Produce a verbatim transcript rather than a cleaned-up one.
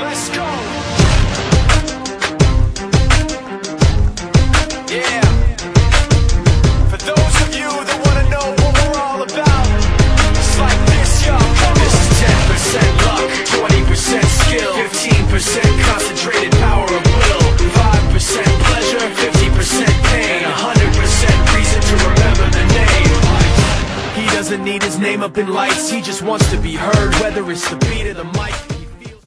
Let's go. Yeah. For those of you that wanna know what we're all about, it's like this, yo. This is ten percent luck, twenty percent skill, fifteen percent concentrated power of will, five percent pleasure, fifty percent pain, and one hundred percent reason to remember the name. He doesn't need his name up in lights, he just wants to be heard, whether it's the beat of the mic.